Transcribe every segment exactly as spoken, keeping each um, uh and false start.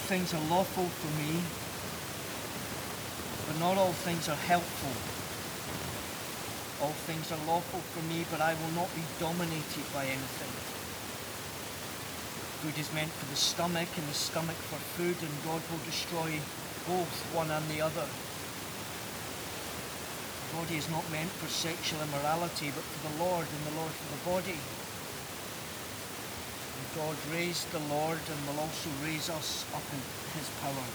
things are lawful for me, but not all things are helpful. All things are lawful for me, but I will not be dominated by anything. Food is meant for the stomach, and the stomach for food, and God will destroy both, one and the other. The body is not meant for sexual immorality, but for the Lord, and the Lord for the body. And God raised the Lord, and will also raise us up in his power.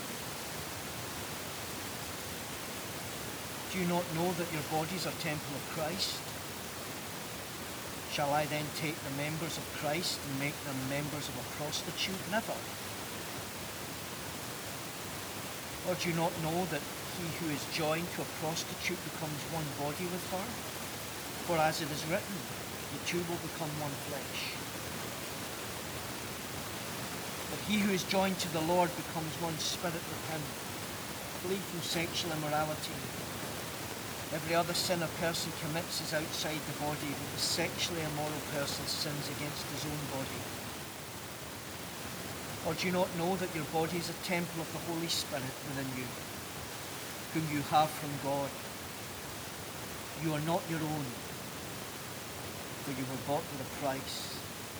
Do you not know that your bodies are temple of Christ? Shall I then take the members of Christ and make them members of a prostitute? Never. Or do you not know that he who is joined to a prostitute becomes one body with her? For as it is written, the two will become one flesh. But he who is joined to the Lord becomes one spirit with him. Flee from sexual immorality. Every other sin a person commits is outside the body, but the sexually immoral person sins against his own body. Or do you not know that your body is a temple of the Holy Spirit within you, whom you have from God? You are not your own, for you were bought with a price.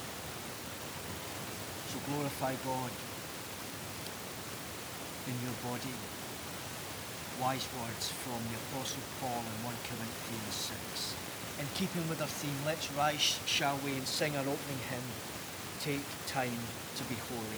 So glorify God in your body. Wise words from the Apostle Paul in First Corinthians six. In keeping with our theme, let's rise, shall we, and sing our opening hymn, Take Time to Be Holy.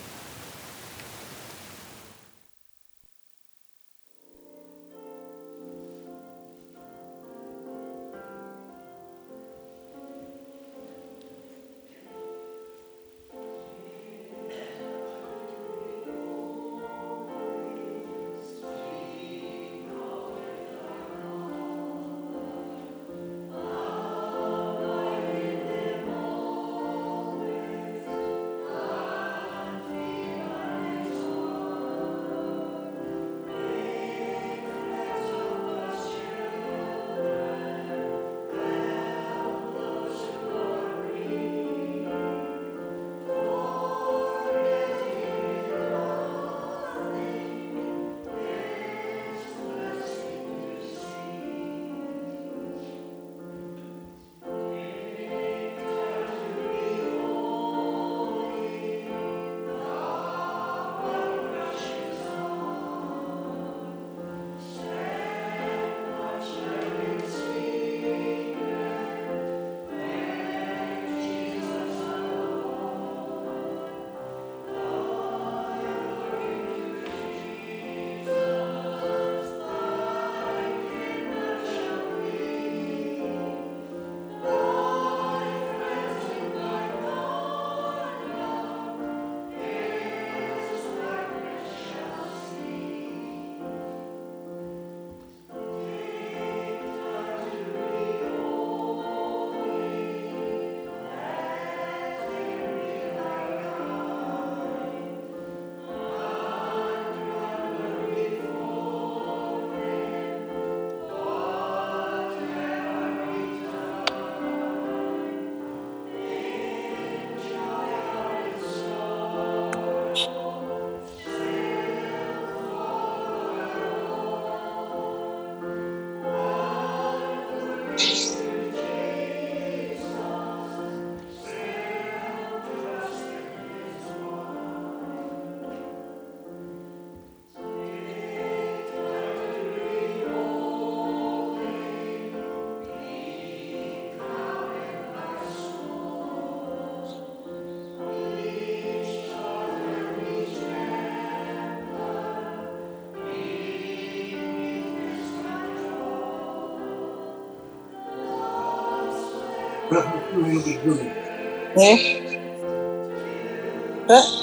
Eh? Eh?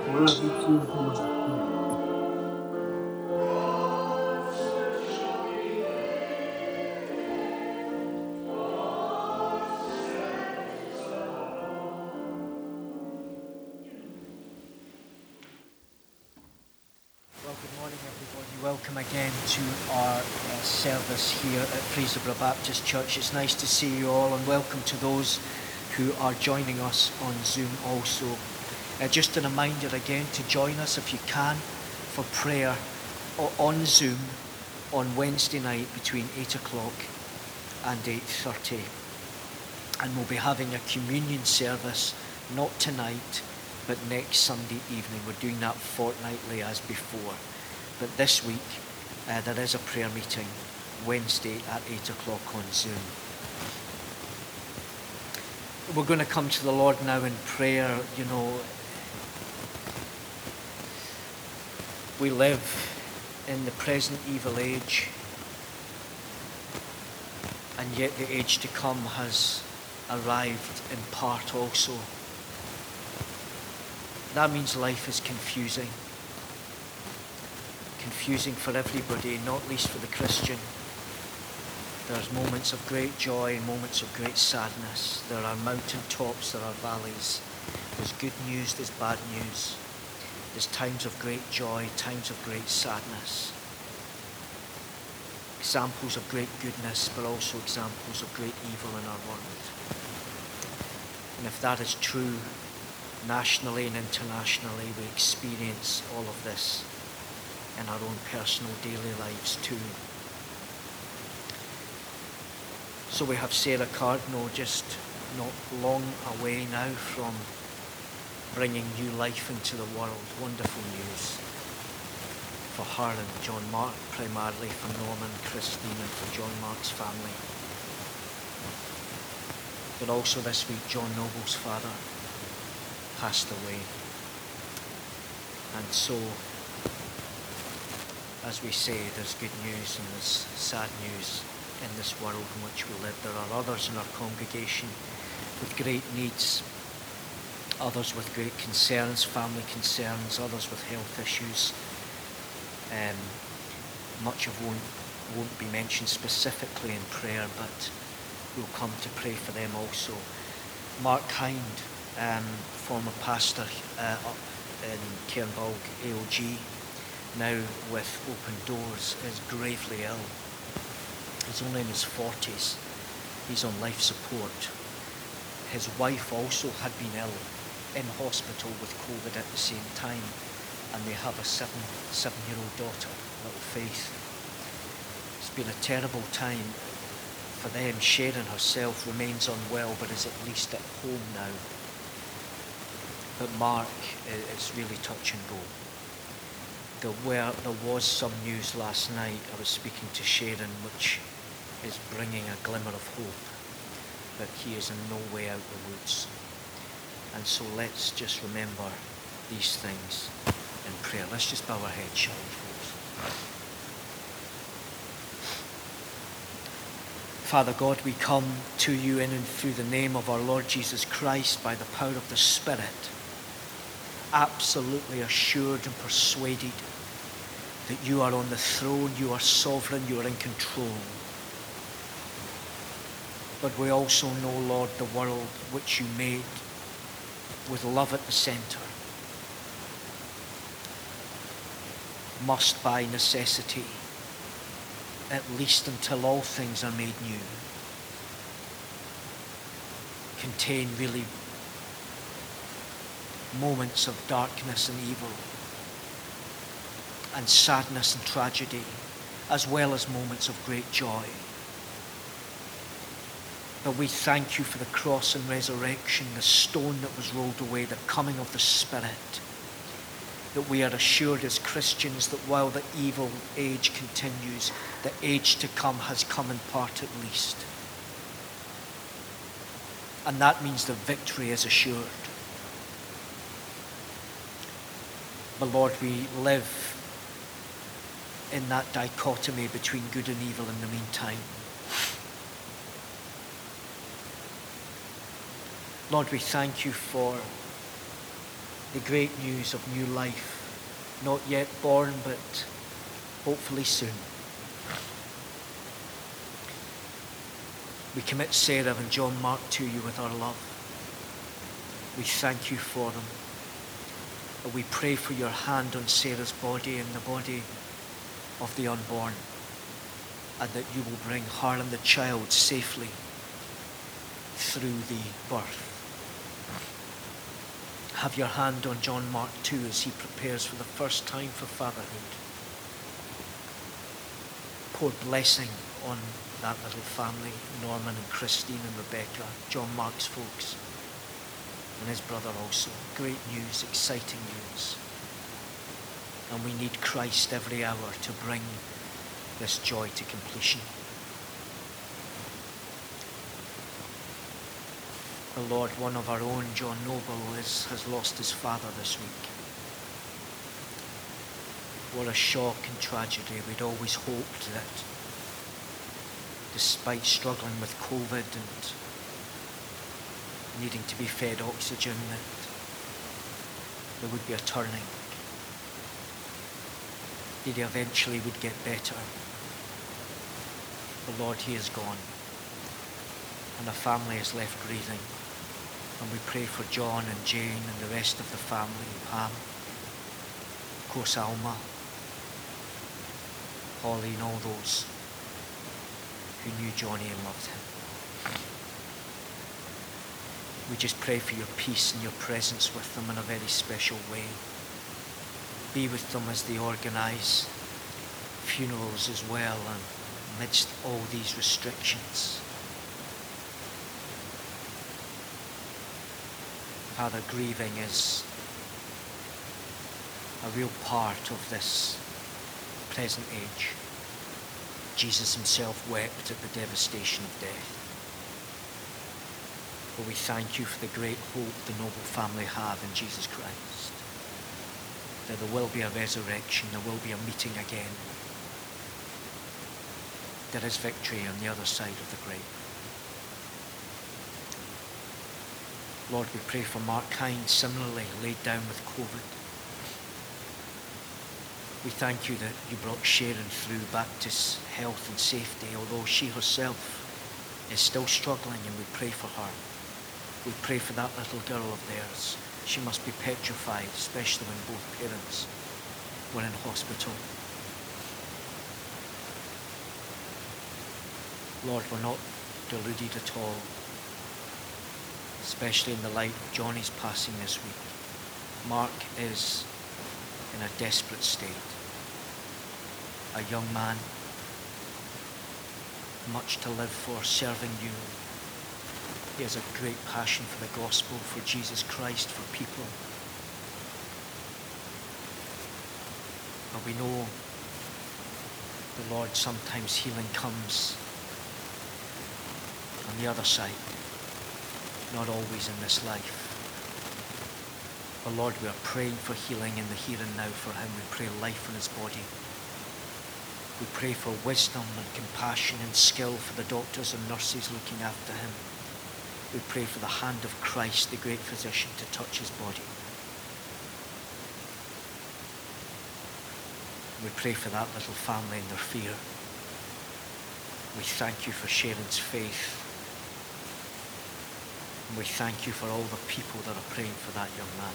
Well, good morning, everybody. Welcome again to our uh, service here at Fraserburgh Baptist Church. It's nice to see you all, and welcome to those who are joining us on Zoom also. Uh, just a reminder again to join us if you can for prayer o- on Zoom on Wednesday night between eight o'clock and eight thirty. And we'll be having a communion service, not tonight, but next Sunday evening. We're doing that fortnightly as before. But this week, uh, there is a prayer meeting Wednesday at eight o'clock on Zoom. We're going to come to the Lord now in prayer. You know, we live in the present evil age, and yet the age to come has arrived in part also. That means life is confusing. Confusing for everybody, not least for the Christian. There's moments of great joy and moments of great sadness. There are mountain tops, there are valleys. There's good news, there's bad news. There's times of great joy, times of great sadness. Examples of great goodness, but also examples of great evil in our world. And if that is true, nationally and internationally, we experience all of this in our own personal daily lives too. So we have Sarah Cardinal just not long away now from bringing new life into the world. Wonderful news for her and John Mark, primarily for Norman, Christine, and for John Mark's family. But also this week, John Noble's father passed away. And so, as we say, there's good news and there's sad news in this world in which we live. There are others in our congregation with great needs, others with great concerns, family concerns, others with health issues. Um, much of won't, won't be mentioned specifically in prayer, but we'll come to pray for them also. Mark Hind, um, former pastor uh, up in Cairnbulg A O G, now with Open Doors, is gravely ill. He's only in his forties. He's on life support. His wife also had been ill in hospital with COVID at the same time, and they have a seven, seven-year-old daughter, little Faith. It's been a terrible time for them. Sharon herself remains unwell, but is at least at home now. But Mark is really touch and go. There, were, there was some news last night. I was speaking to Sharon, which is bringing a glimmer of hope, but he is in no way out of the woods. And so let's just remember these things in prayer. Let's just bow our heads, shall we, folks? Father God, we come to you in and through the name of our Lord Jesus Christ by the power of the Spirit, absolutely assured and persuaded that you are on the throne, you are sovereign, you are in control. But we also know, Lord, the world which you made with love at the centre must by necessity, at least until all things are made new, contain really moments of darkness and evil and sadness and tragedy, as well as moments of great joy. But we thank you for the cross and resurrection, the stone that was rolled away, the coming of the Spirit, that we are assured as Christians that while the evil age continues, the age to come has come in part at least. And that means the victory is assured. But Lord, we live in that dichotomy between good and evil in the meantime. Lord, we thank you for the great news of new life, not yet born, but hopefully soon. We commit Sarah and John Mark to you with our love. We thank you for them. And we pray for your hand on Sarah's body and the body of the unborn, and that you will bring her and the child safely through the birth. have your hand on John Mark too as he prepares for the first time for fatherhood. Pour blessing on that little family, Norman and Christine and Rebecca, John Mark's folks, and his brother also. Great news, exciting news. And we need Christ every hour to bring this joy to completion. The Lord, one of our own, John Noble, is, has lost his father this week. What a shock and tragedy. We'd always hoped that despite struggling with COVID and needing to be fed oxygen, that there would be a turning. That he eventually would get better. The Lord, he is gone. And the family is left grieving. And we pray for John and Jane and the rest of the family, Pam, of course Alma, Holly, and all those who knew Johnny and loved him. We just pray for your peace and your presence with them in a very special way. Be with them as they organise funerals as well, and amidst all these restrictions. Father, grieving is a real part of this present age. Jesus himself wept at the devastation of death. But we thank you for the great hope the Noble family have in Jesus Christ. That there will be a resurrection, there will be a meeting again. There is victory on the other side of the grave. Lord, we pray for Mark Hines, similarly laid down with COVID. We thank you that you brought Sharon through back to health and safety, although she herself is still struggling, and we pray for her. We pray for that little girl of theirs. She must be petrified, especially when both parents were in hospital. Lord, we're not deluded at all, especially in the light of Johnny's passing this week. Mark is in a desperate state. A young man, much to live for, serving you. He has a great passion for the gospel, for Jesus Christ, for people. But we know, the Lord, sometimes healing comes on the other side. Not always in this life. But Lord, we are praying for healing in the here and now for him. We pray life in his body. We pray for wisdom and compassion and skill for the doctors and nurses looking after him. We pray for the hand of Christ, the great physician, to touch his body. We pray for that little family and their fear. We thank you for Sharon's faith. And we thank you for all the people that are praying for that young man.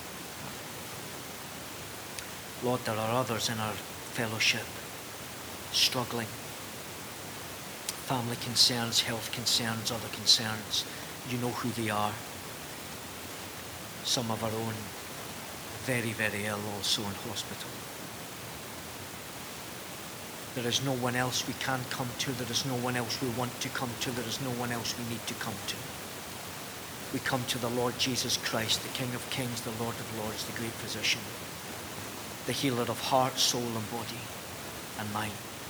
Lord, there are others in our fellowship struggling. Family concerns, health concerns, other concerns. You know who they are. Some of our own very, very ill, also in hospital. There is no one else we can come to. There is no one else we want to come to. There is no one else we need to come to. We come to the Lord Jesus Christ, the King of Kings, the Lord of Lords, the great physician, the healer of heart, soul, and body, and mind.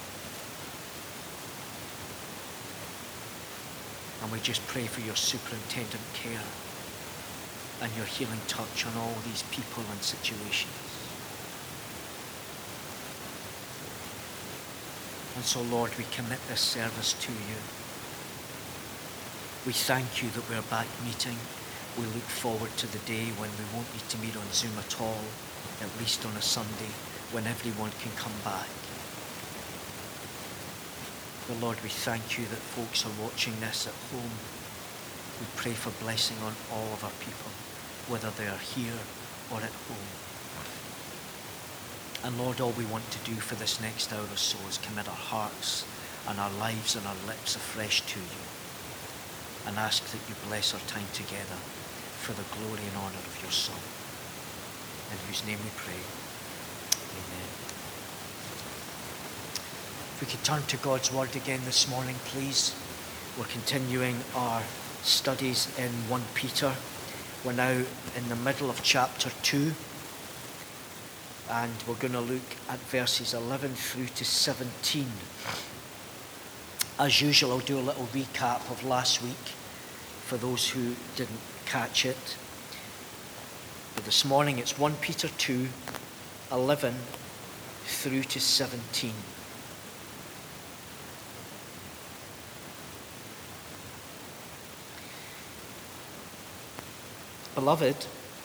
And we just pray for your superintendent care and your healing touch on all these people and situations. And so, Lord, we commit this service to you. We thank you that we're back meeting. We look forward to the day when we won't need to meet on Zoom at all, at least on a Sunday, when everyone can come back. But Lord, we thank you that folks are watching this at home. We pray for blessing on all of our people, whether they are here or at home. And Lord, all we want to do for this next hour or so is commit our hearts and our lives and our lips afresh to you, and ask that you bless our time together. for the glory and honor of your Son, in whose name we pray. Amen. If we could turn to God's word again this morning, please. We're continuing our studies in First Peter. We're now in the middle of chapter two, and we're going to look at verses eleven through to seventeen. As usual, I'll do a little recap of last week for those who didn't catch it. But this morning it's First Peter two, eleven through to seventeen. Beloved,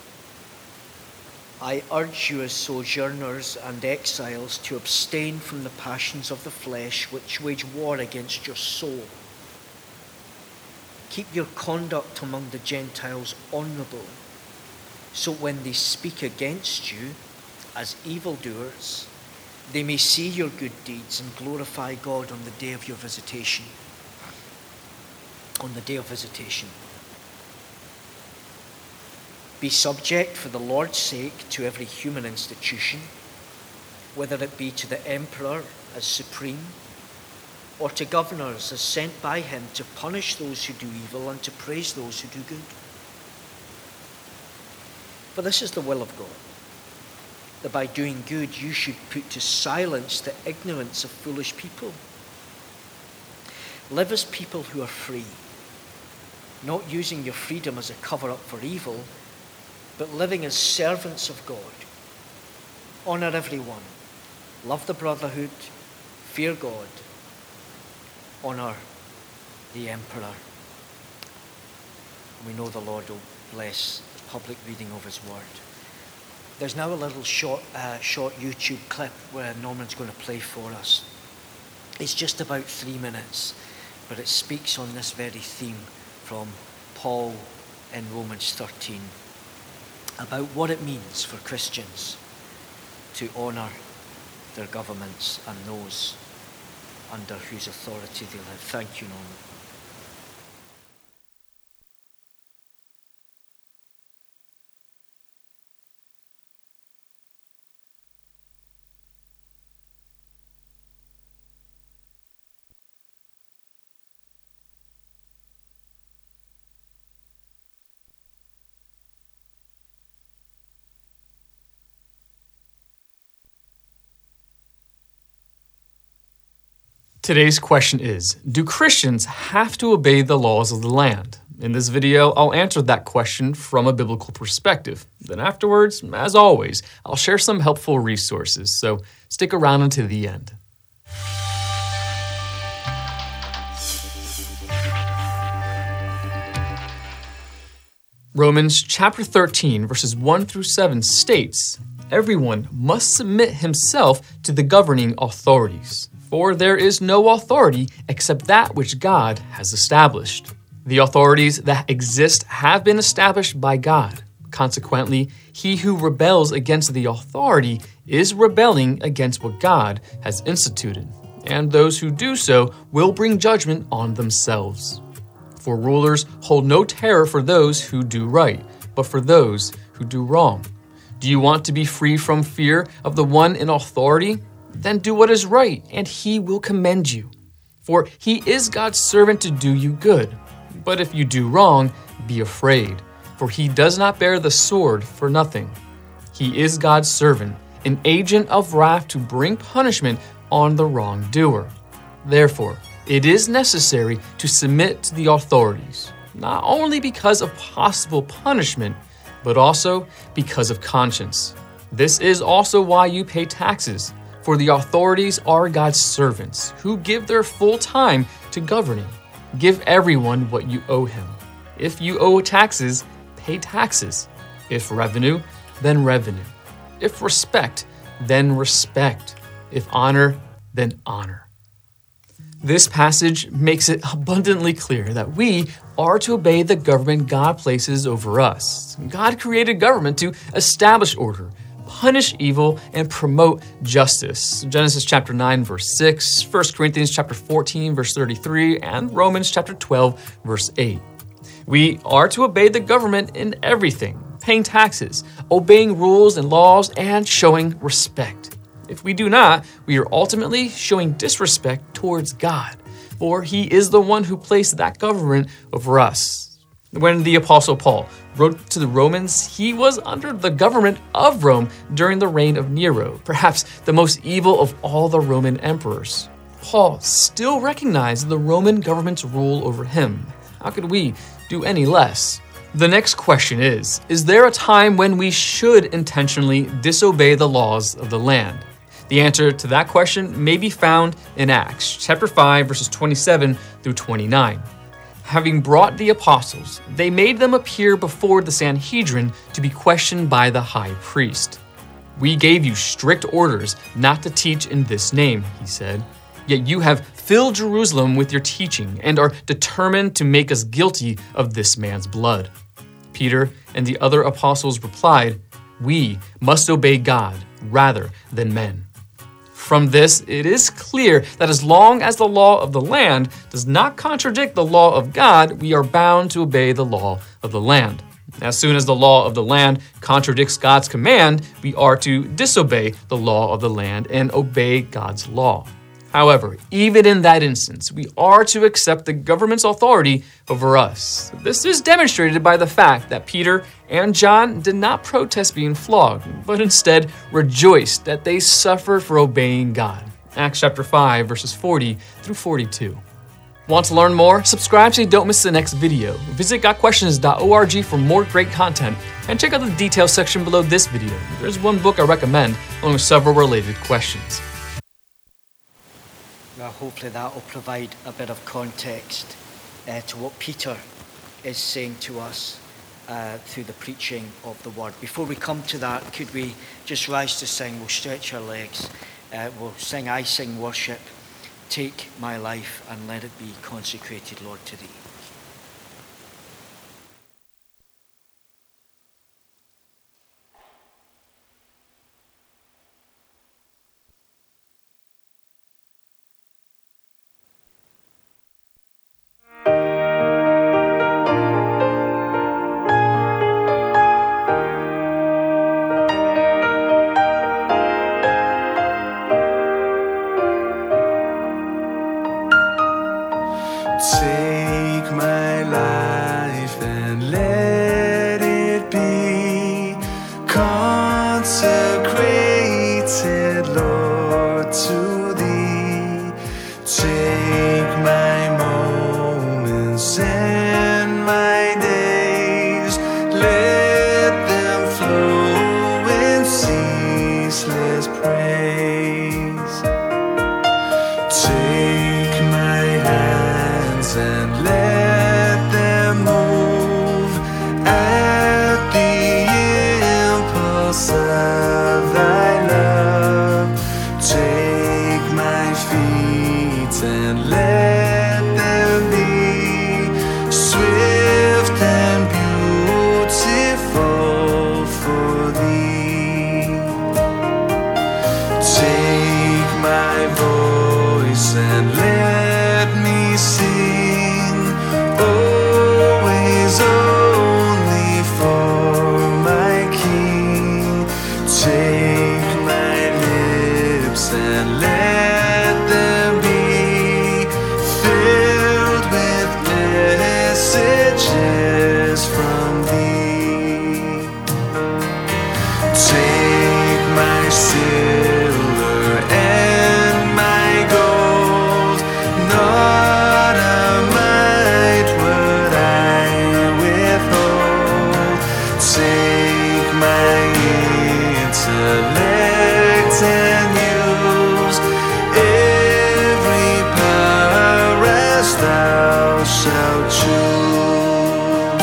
I urge you as sojourners and exiles to abstain from the passions of the flesh which wage war against your soul. Keep your conduct among the Gentiles honourable, so when they speak against you as evildoers, they may see your good deeds and glorify God on the day of your visitation. On the day of visitation. Be subject for the Lord's sake to every human institution, whether it be to the emperor as supreme, or to governors as sent by him to punish those who do evil and to praise those who do good. For this is the will of God, that by doing good you should put to silence the ignorance of foolish people. Live as people who are free, not using your freedom as a cover-up for evil, but living as servants of God. Honour everyone. Love the brotherhood. Fear God. Honour the emperor. We know the Lord will bless the public reading of his word. There's now a little short, uh, short YouTube clip where Norman's going to play for us. It's just about three minutes, but it speaks on this very theme from Paul in Romans thirteen. About what it means for Christians to honour their governments and those under whose authority they live. Thank you, Norman. Today's question is, do Christians have to obey the laws of the land? In this video, I'll answer that question from a biblical perspective. Then afterwards, as always, I'll share some helpful resources, so stick around until the end. Romans chapter thirteen, verses one through seven states, everyone must submit himself to the governing authorities. For there is no authority except that which God has established. The authorities that exist have been established by God. Consequently, he who rebels against the authority is rebelling against what God has instituted, and those who do so will bring judgment on themselves. For rulers hold no terror for those who do right, but for those who do wrong. Do you want to be free from fear of the one in authority? Then do what is right, and he will commend you. For he is God's servant to do you good. But if you do wrong, be afraid, for he does not bear the sword for nothing. He is God's servant, an agent of wrath to bring punishment on the wrongdoer. Therefore, it is necessary to submit to the authorities, not only because of possible punishment, but also because of conscience. This is also why you pay taxes. For the authorities are God's servants, who give their full time to governing. Give everyone what you owe him. If you owe taxes, pay taxes. If revenue, then revenue. If respect, then respect. If honor, then honor. This passage makes it abundantly clear that we are to obey the government God places over us. God created government to establish order, punish evil, and promote justice. Genesis chapter nine, verse six, First Corinthians chapter fourteen, verse thirty-three, and Romans chapter twelve, verse eight. We are to obey the government in everything, paying taxes, obeying rules and laws, and showing respect. If we do not, we are ultimately showing disrespect towards God, for He is the one who placed that government over us. When the Apostle Paul wrote to the Romans, he was under the government of Rome during the reign of Nero, perhaps the most evil of all the Roman emperors. Paul still recognized the Roman government's rule over him. How could we do any less? The next question is, is there a time when we should intentionally disobey the laws of the land? The answer to that question may be found in Acts chapter five, verses twenty-seven through twenty-nine. Having brought the apostles, they made them appear before the Sanhedrin to be questioned by the high priest. "We gave you strict orders not to teach in this name," he said. "Yet you have filled Jerusalem with your teaching and are determined to make us guilty of this man's blood." Peter and the other apostles replied, "We must obey God rather than men." From this, it is clear that as long as the law of the land does not contradict the law of God, we are bound to obey the law of the land. As soon as the law of the land contradicts God's command, we are to disobey the law of the land and obey God's law. However, even in that instance, we are to accept the government's authority over us. This is demonstrated by the fact that Peter and John did not protest being flogged, but instead rejoiced that they suffered for obeying God. Acts chapter five, verses forty through forty-two. Want to learn more? Subscribe so you don't miss the next video. Visit got questions dot org for more great content, and check out the details section below this video. There's one book I recommend, along with several related questions. Well, hopefully that will provide a bit of context uh, to what Peter is saying to us uh, through the preaching of the word. Before we come to that, could we just rise to sing? We'll stretch our legs. Uh, we'll sing I Sing Worship. Take my life and let it be consecrated, Lord, to Thee. Take my life and let it be consecrated, Lord, to Thee. Take my moments and my days, let them flow in ceaseless praise. Take my hands and let them move at the impulse of Thy love. Take my feet and let them be swift and beautiful for Thee. Take my voice and let me sing, always only for my King. Take my lips and let them be filled with messages from Thee. Take my silver and my gold, not a mite would I withhold. Take my intellect and use every power as Thou shalt choose.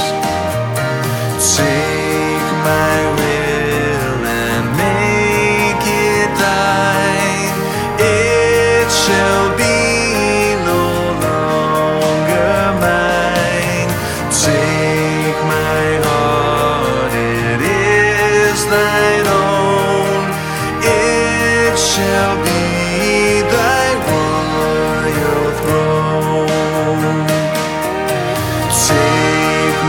Take my will and make it Thine. It shall be no longer mine. Take my heart, it is Thine own. It shall be Thy royal throne. Take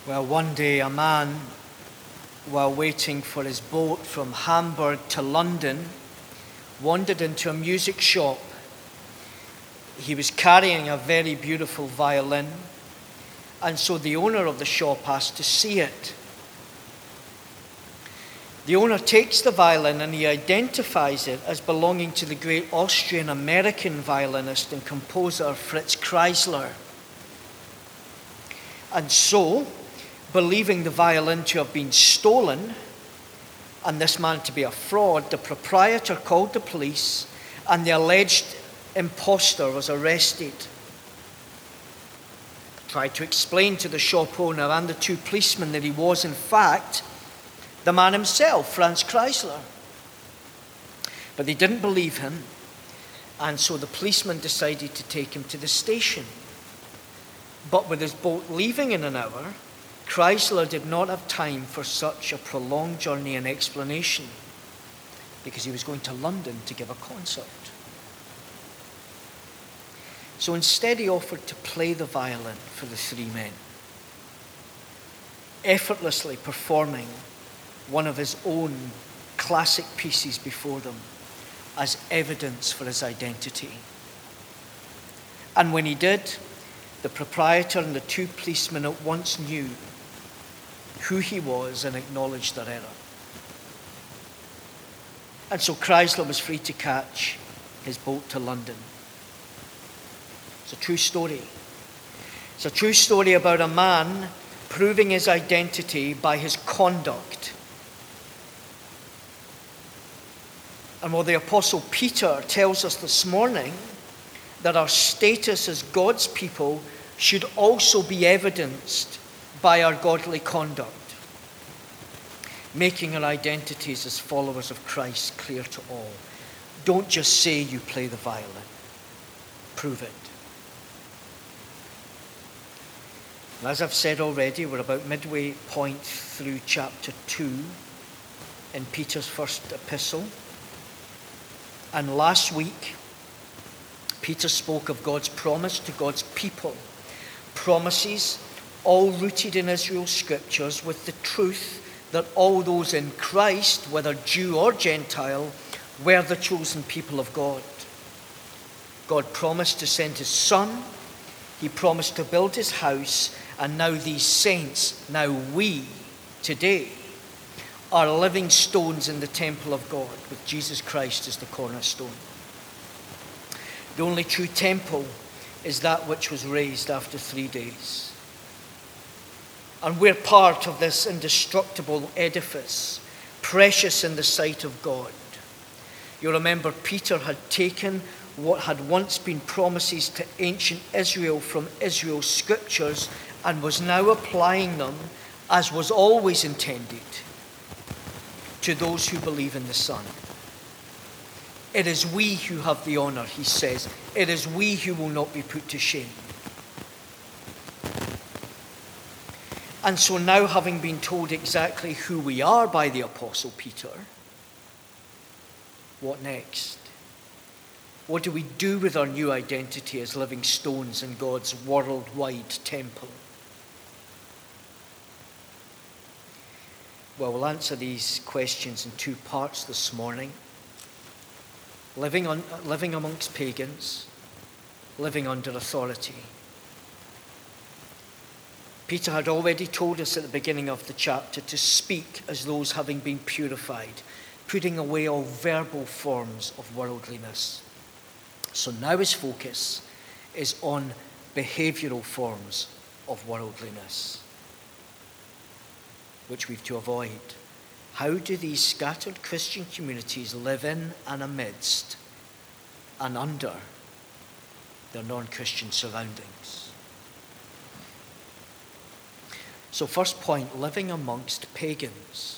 Well, one day a man, while waiting for his boat from Hamburg to London, wandered into a music shop. He was carrying a very beautiful violin, and so the owner of the shop asked to see it. The owner takes the violin and he identifies it as belonging to the great Austrian-American violinist and composer Fritz Kreisler. And so, believing the violin to have been stolen and this man to be a fraud, the proprietor called the police and the alleged impostor was arrested. Tried to explain to the shop owner and the two policemen that he was in fact the man himself, Franz Kreisler. But they didn't believe him, and so the policeman decided to take him to the station. But with his boat leaving in an hour, Kreisler did not have time for such a prolonged journey and explanation, because he was going to London to give a concert. So instead he offered to play the violin for the three men, effortlessly performing one of his own classic pieces before them as evidence for his identity. And when he did, the proprietor and the two policemen at once knew who he was and acknowledged their error. And so Kreisler was free to catch his boat to London. It's a true story. It's a true story about a man proving his identity by his conduct. And while the Apostle Peter tells us this morning that our status as God's people should also be evidenced by our godly conduct, making our identities as followers of Christ clear to all. Don't just say you play the violin. Prove it. And as I've said already, we're about midway point through chapter two in Peter's first epistle. And last week, Peter spoke of God's promise to God's people. Promises all rooted in Israel's scriptures with the truth that all those in Christ, whether Jew or Gentile, were the chosen people of God. God promised to send his Son. He promised to build his house. And now these saints, now we, today, are living stones in the temple of God with Jesus Christ as the cornerstone. The only true temple is that which was raised after three days. And we're part of this indestructible edifice, precious in the sight of God. You remember Peter had taken what had once been promises to ancient Israel from Israel's scriptures and was now applying them, as was always intended, to those who believe in the Son. It is we who have the honor, he says. It is we who will not be put to shame. And so now, having been told exactly who we are by the Apostle Peter, what next? What do we do with our new identity as living stones in God's worldwide temple? Well, we'll answer these questions in two parts this morning. Living, on, living amongst pagans, living under authority. Peter had already told us at the beginning of the chapter to speak as those having been purified, putting away all verbal forms of worldliness. So now his focus is on behavioral forms of worldliness, which we've to avoid. How do these scattered Christian communities live in and amidst and under their non-Christian surroundings? So first point, living amongst pagans.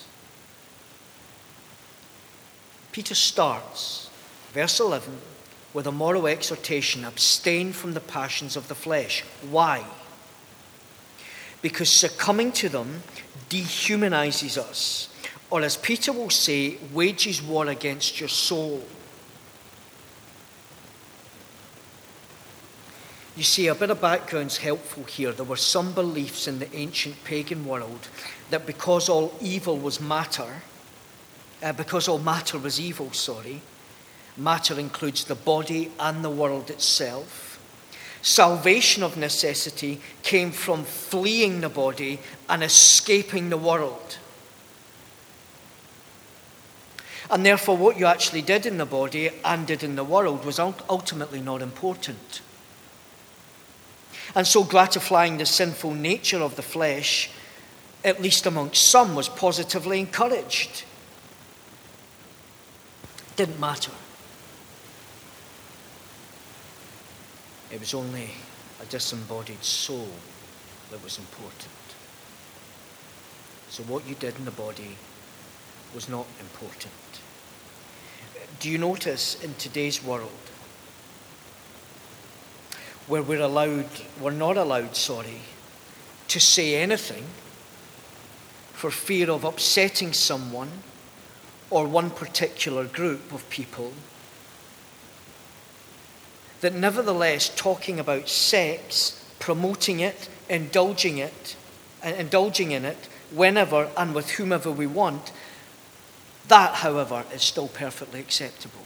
Peter starts, verse eleven, with a moral exhortation: abstain from the passions of the flesh. Why? Because succumbing to them dehumanizes us, or as Peter will say, wages war against your soul. You see, a bit of background's helpful here. There were some beliefs in the ancient pagan world that because all evil was matter, uh, because all matter was evil, sorry, matter includes the body and the world itself. Salvation of necessity came from fleeing the body and escaping the world. And therefore, what you actually did in the body and did in the world was ultimately not important. And so gratifying the sinful nature of the flesh, at least amongst some, was positively encouraged. Didn't matter. It was only a disembodied soul that was important. So what you did in the body was not important. Do you notice in today's world, where we're allowed, we're not allowed, sorry, to say anything for fear of upsetting someone or one particular group of people, that nevertheless talking about sex, promoting it, indulging it, and indulging in it whenever and with whomever we want, that, however, is still perfectly acceptable.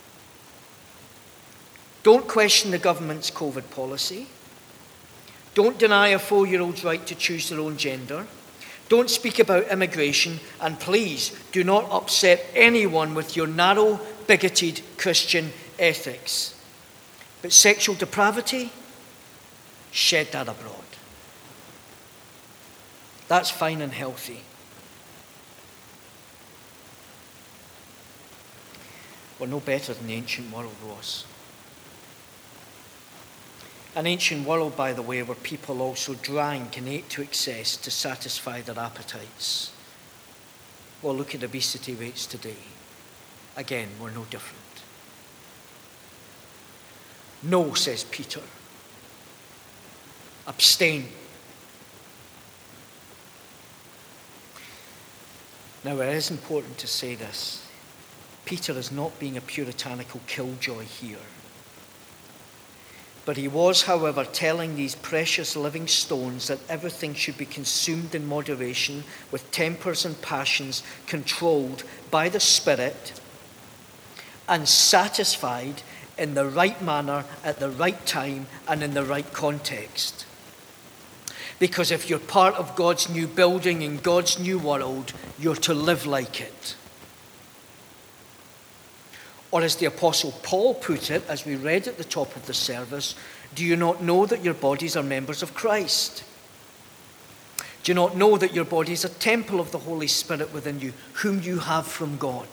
Don't question the government's COVID policy. Don't deny a four-year-old's right to choose their own gender. Don't speak about immigration. And please do not upset anyone with your narrow, bigoted Christian ethics. But sexual depravity, shed that abroad. That's fine and healthy. We're no better than the ancient world was. An ancient world, by the way, where people also drank and ate to excess to satisfy their appetites. Well, look at obesity rates today. Again, we're no different. No, says Peter. Abstain. Now, it is important to say this. Peter is not being a puritanical killjoy here. But he was, however, telling these precious living stones that everything should be consumed in moderation, with tempers and passions controlled by the Spirit and satisfied in the right manner, at the right time, and in the right context. Because if you're part of God's new building in God's new world, you're to live like it. Or as the Apostle Paul put it, as we read at the top of the service, do you not know that your bodies are members of Christ? Do you not know that your body is a temple of the Holy Spirit within you, whom you have from God?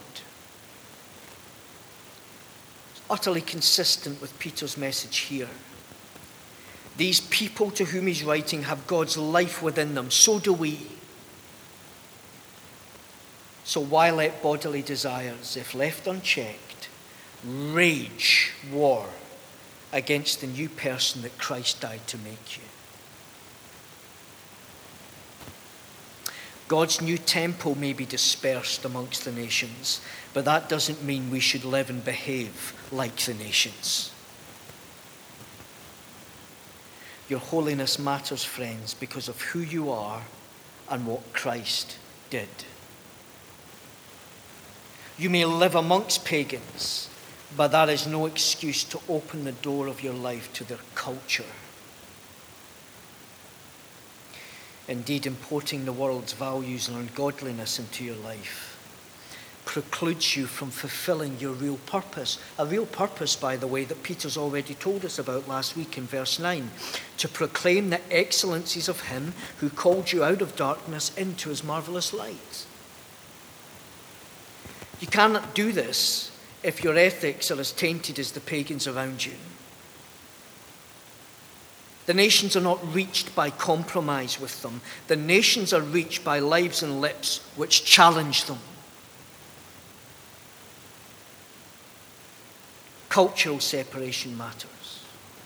It's utterly consistent with Peter's message here. These people to whom he's writing have God's life within them. So do we. So why let bodily desires, if left unchecked, rage war against the new person that Christ died to make you? God's new temple may be dispersed amongst the nations, but that doesn't mean we should live and behave like the nations. Your holiness matters, friends, because of who you are and what Christ did. You may live amongst pagans, but that is no excuse to open the door of your life to their culture. Indeed, importing the world's values and ungodliness into your life precludes you from fulfilling your real purpose. A real purpose, by the way, that Peter's already told us about last week in verse nine. To proclaim the excellencies of him who called you out of darkness into his marvelous light. You cannot do this if your ethics are as tainted as the pagans around you. The nations are not reached by compromise with them. The nations are reached by lives and lips which challenge them. Cultural separation matters.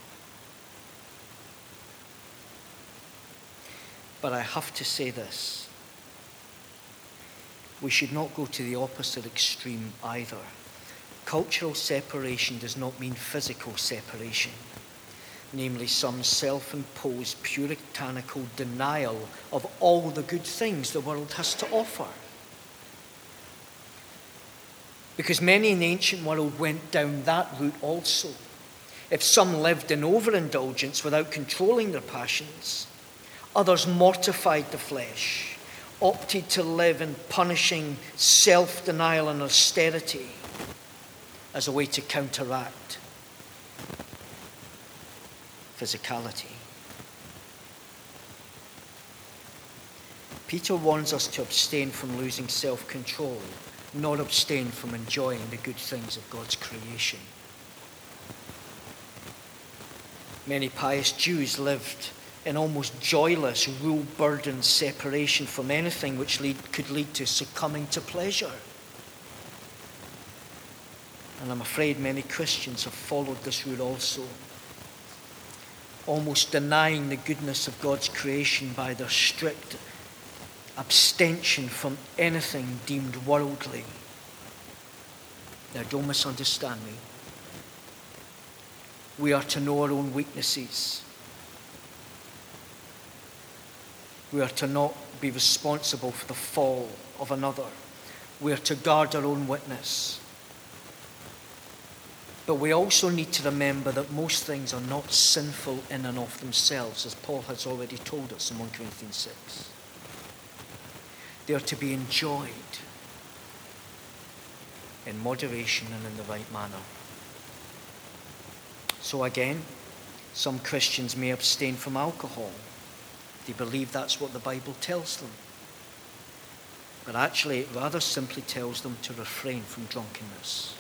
But I have to say this. We should not go to the opposite extreme either. Cultural separation does not mean physical separation. namely some self-imposed puritanical denial of all the good things the world has to offer. Because many in the ancient world went down that route also. If some lived in overindulgence without controlling their passions, others mortified the flesh, opted to live in punishing self-denial and austerity as a way to counteract physicality. Peter warns us to abstain from losing self-control, not abstain from enjoying the good things of God's creation. Many pious Jews lived in almost joyless, rule-burdened separation from anything which lead, could lead to succumbing to pleasure. And I'm afraid many Christians have followed this route also, almost denying the goodness of God's creation by their strict abstention from anything deemed worldly. Now, don't misunderstand me. We are to know our own weaknesses. We are to not be responsible for the fall of another. We are to guard our own witness. But we also need to remember that most things are not sinful in and of themselves, as Paul has already told us in First Corinthians six. They are to be enjoyed in moderation and in the right manner. So again, some Christians may abstain from alcohol. They believe that's what the Bible tells them. But actually, it rather simply tells them to refrain from drunkenness.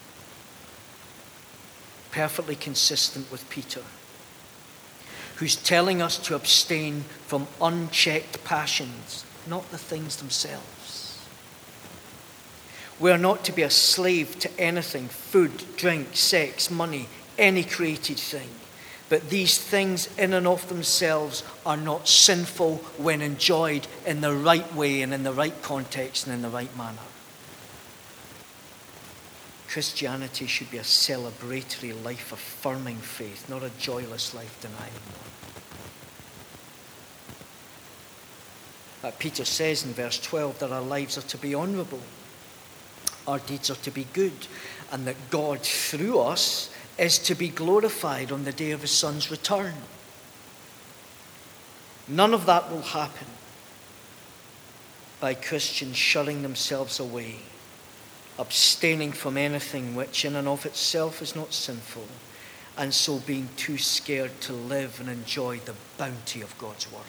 Perfectly consistent with Peter, who's telling us to abstain from unchecked passions, not the things themselves. We are not to be a slave to anything, food, drink, sex, money, any created thing. But these things in and of themselves are not sinful when enjoyed in the right way and in the right context and in the right manner. Christianity should be a celebratory, life-affirming faith, not a joyless, life-denying one. Uh, Peter says in verse twelve that our lives are to be honourable, our deeds are to be good, and that God, through us, is to be glorified on the day of his Son's return. None of that will happen by Christians shutting themselves away, abstaining from anything which in and of itself is not sinful, and so being too scared to live and enjoy the bounty of God's world.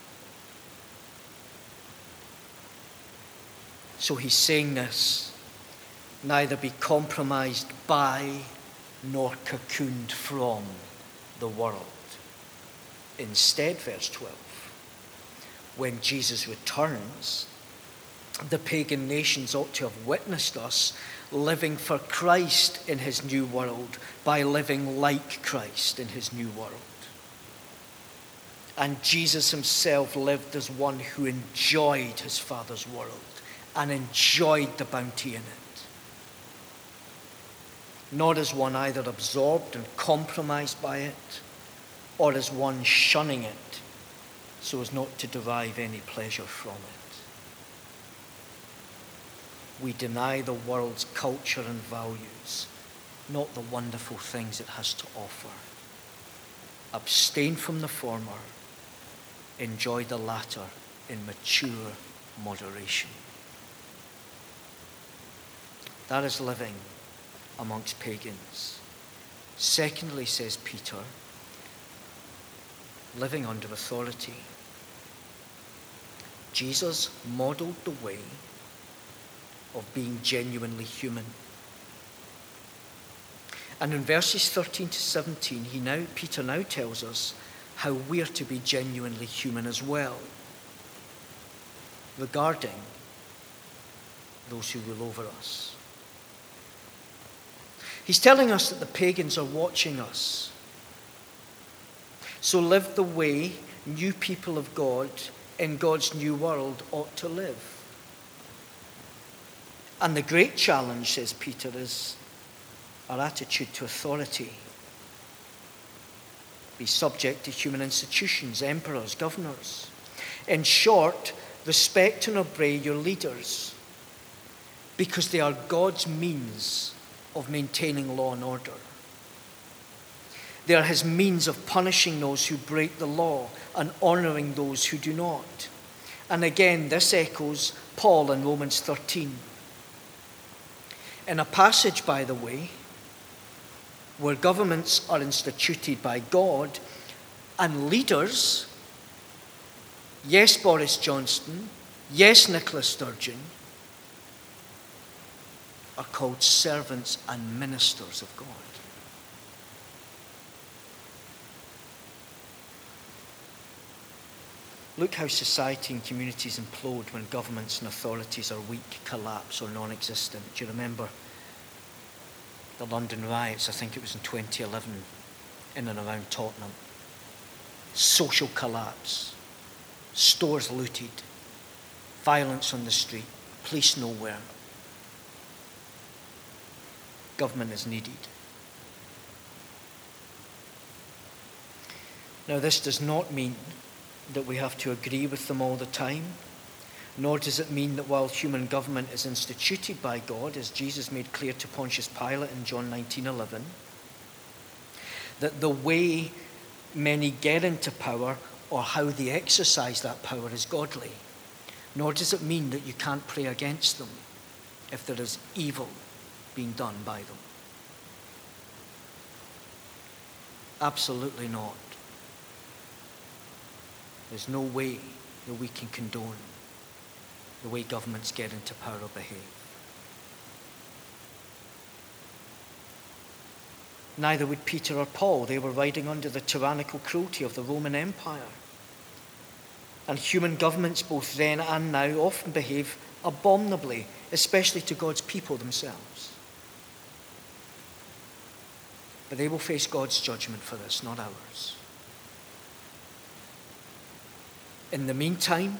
So he's saying this: neither be compromised by nor cocooned from the world. Instead, verse twelve, when Jesus returns, the pagan nations ought to have witnessed us living for Christ in his new world by living like Christ in his new world. And Jesus himself lived as one who enjoyed his Father's world and enjoyed the bounty in it. Not as one either absorbed and compromised by it, or as one shunning it so as not to derive any pleasure from it. We deny the world's culture and values, not the wonderful things it has to offer. Abstain from the former, enjoy the latter in mature moderation. That is living amongst pagans. Secondly, says Peter, living under authority. Jesus modeled the way of being genuinely human. And in verses thirteen to seventeen, he now, Peter now tells us how we are to be genuinely human as well, regarding those who rule over us. He's telling us that the pagans are watching us. So live the way new people of God in God's new world ought to live. And the great challenge, says Peter, is our attitude to authority. Be subject to human institutions, emperors, governors. In short, respect and obey your leaders, because they are God's means of maintaining law and order. They are his means of punishing those who break the law and honouring those who do not. And again, this echoes Paul in Romans thirteen. In a passage, by the way, where governments are instituted by God and leaders, yes, Boris Johnson, yes, Nicola Sturgeon, are called servants and ministers of God. Look how society and communities implode when governments and authorities are weak, collapse, or non-existent. Do you remember the London riots? I think it was in twenty eleven, in and around Tottenham. Social collapse, stores looted, violence on the street, police nowhere. Government is needed. Now, this does not mean that we have to agree with them all the time, nor does it mean that while human government is instituted by God, as Jesus made clear to Pontius Pilate in John nineteen eleven, that the way many get into power or how they exercise that power is godly. Nor does it mean that you can't pray against them if there is evil being done by them. Absolutely not. There's no way that we can condone the way governments get into power or behave. Neither would Peter or Paul. They were riding under the tyrannical cruelty of the Roman Empire. And human governments, both then and now, often behave abominably, especially to God's people themselves. But they will face God's judgment for this, not ours. In the meantime,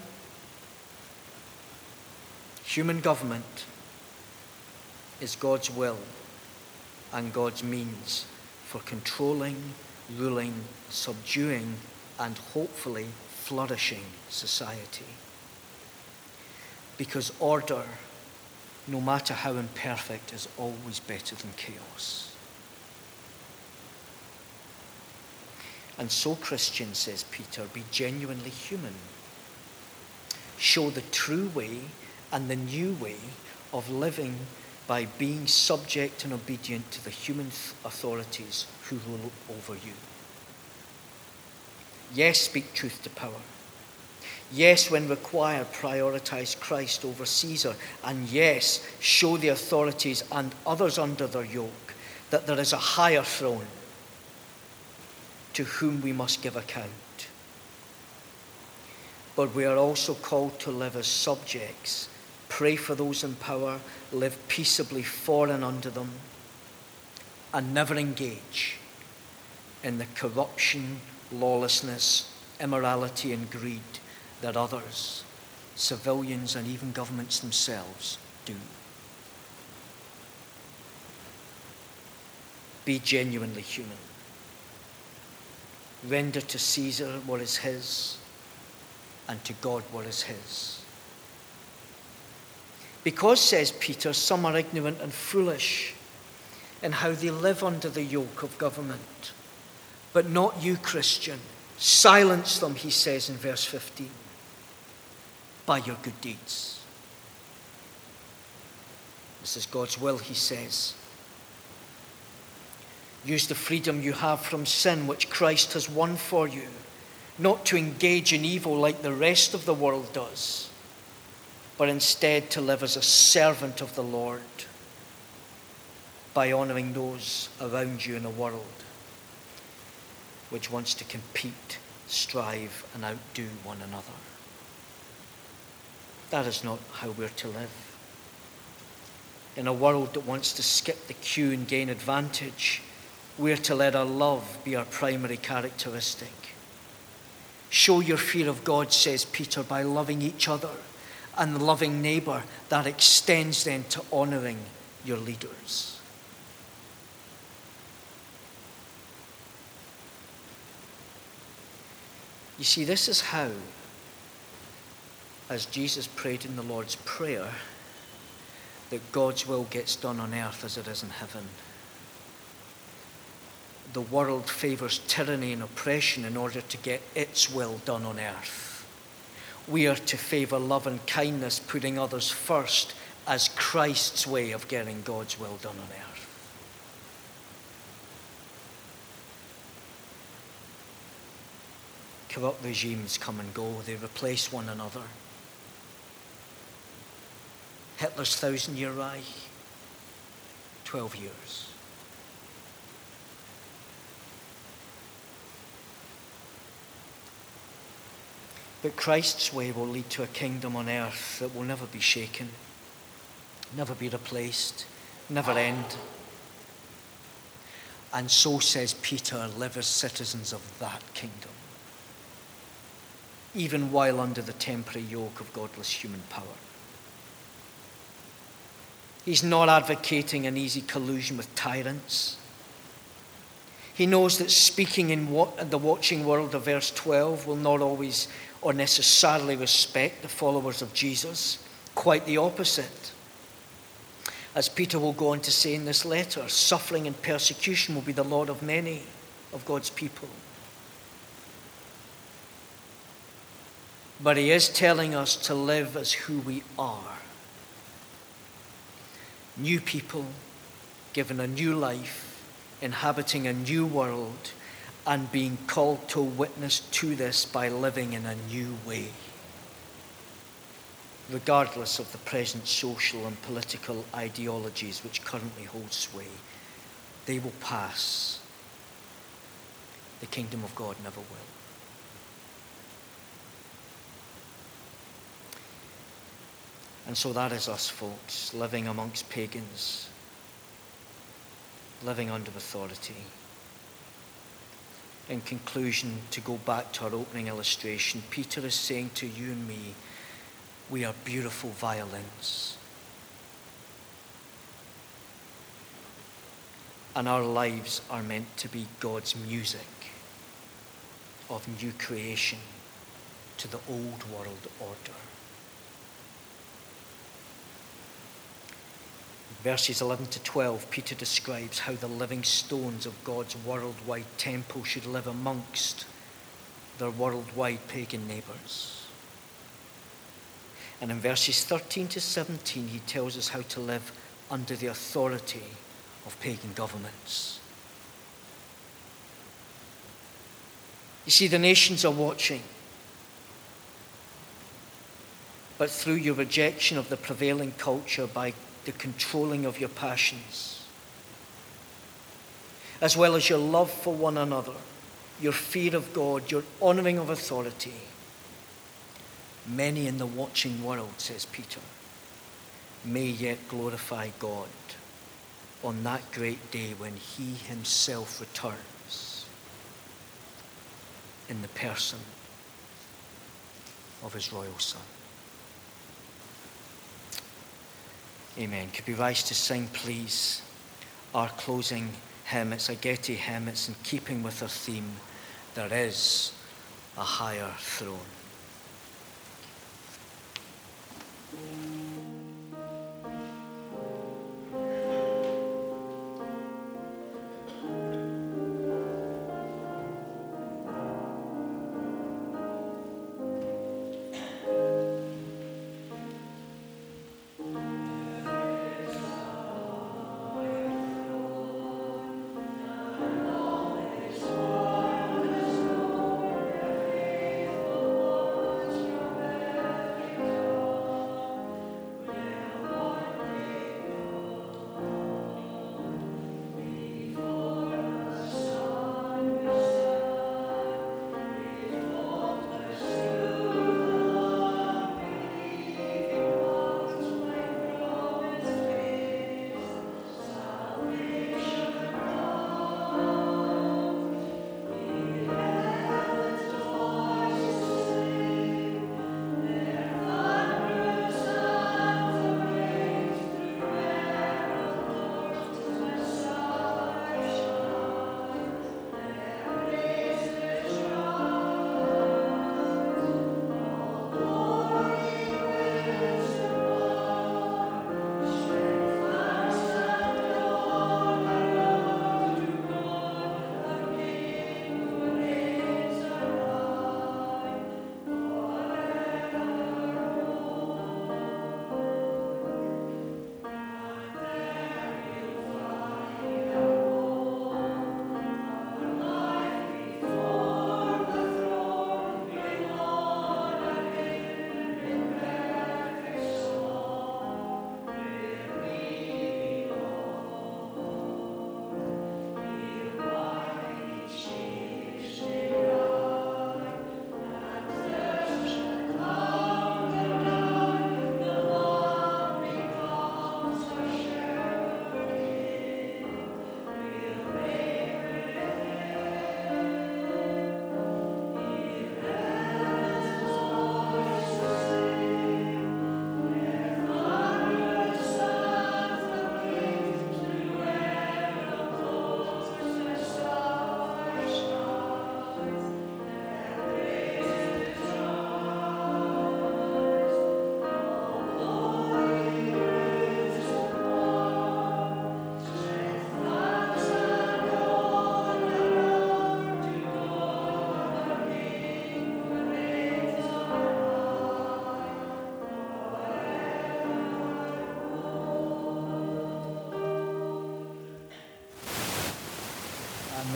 human government is God's will and God's means for controlling, ruling, subduing, and hopefully flourishing society. Because order, no matter how imperfect, is always better than chaos. And so, Christians, says Peter, be genuinely human. Show the true way and the new way of living by being subject and obedient to the human authorities who rule over you. Yes, speak truth to power. Yes, when required, prioritize Christ over Caesar. And yes, show the authorities and others under their yoke that there is a higher throne to whom we must give account. But we are also called to live as subjects, pray for those in power, live peaceably for and under them, and never engage in the corruption, lawlessness, immorality, and greed that others, civilians, and even governments themselves do. Be genuinely human. Render to Caesar what is his, and to God what is his. Because, says Peter, some are ignorant and foolish in how they live under the yoke of government. But not you, Christian. Silence them, he says in verse fifteen, by your good deeds. This is God's will, he says. Use the freedom you have from sin, which Christ has won for you, not to engage in evil like the rest of the world does, but instead to live as a servant of the Lord by honouring those around you in a world which wants to compete, strive, and outdo one another. That is not how we're to live. In a world that wants to skip the queue and gain advantage, we're to let our love be our primary characteristic. Show your fear of God, says Peter, by loving each other and loving neighbour. That extends then to honouring your leaders. You see, this is how, as Jesus prayed in the Lord's Prayer, that God's will gets done on earth as it is in heaven. The world favors tyranny and oppression in order to get its will done on earth. We are to favor love and kindness, putting others first, as Christ's way of getting God's will done on earth. Corrupt regimes come and go. They replace one another. Hitler's Thousand-Year Reich, twelve years. But Christ's way will lead to a kingdom on earth that will never be shaken, never be replaced, never end. And so, says Peter, live as citizens of that kingdom, even while under the temporary yoke of godless human power. He's not advocating an easy collusion with tyrants. He knows that speaking in what, the watching world of verse twelve will not always or necessarily respect the followers of Jesus. Quite the opposite. As Peter will go on to say in this letter, suffering and persecution will be the lot of many of God's people. But he is telling us to live as who we are. New people, given a new life, inhabiting a new world, and being called to witness to this by living in a new way. Regardless of the present social and political ideologies which currently hold sway, they will pass. The kingdom of God never will. And so that is us, folks, living amongst pagans, living under authority. In conclusion, to go back to our opening illustration, Peter is saying to you and me, we are beautiful violins. And our lives are meant to be God's music of new creation to the old world order. Verses eleven to twelve, Peter describes how the living stones of God's worldwide temple should live amongst their worldwide pagan neighbours. And in verses thirteen to seventeen, he tells us how to live under the authority of pagan governments. You see, the nations are watching. But through your rejection of the prevailing culture by the controlling of your passions, as well as your love for one another, your fear of God, your honouring of authority, many in the watching world, says Peter, may yet glorify God on that great day when he himself returns in the person of his royal Son. Amen. Could we rise to sing, please, our closing hymn? It's a Getty hymn. It's in keeping with our theme, there is a higher throne.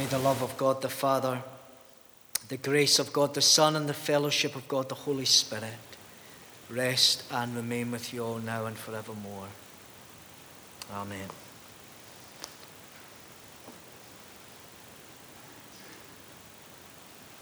May the love of God the Father, the grace of God the Son, and the fellowship of God the Holy Spirit rest and remain with you all now and forevermore. Amen.